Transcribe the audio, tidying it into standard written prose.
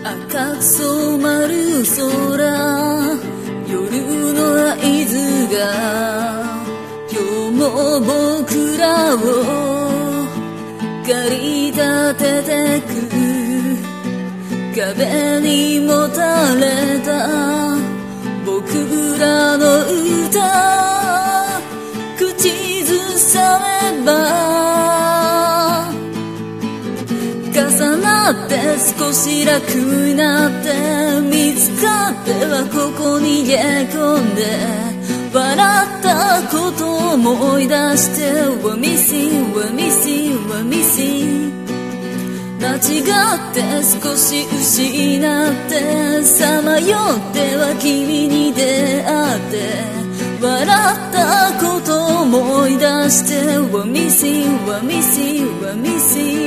赤く染まる空、夜の合図が今日も僕らを駆り立ててく。壁にもたれた僕らの歌、口ずさめば重なって少し楽になって、見つかってはここに逃げ込んで、笑ったことを思い出して We're missing, we're missing, we're missing。 間違って少し失ってさまよっては君に出会って、笑ったことを思い出して We're missing, we're missing, we're missing。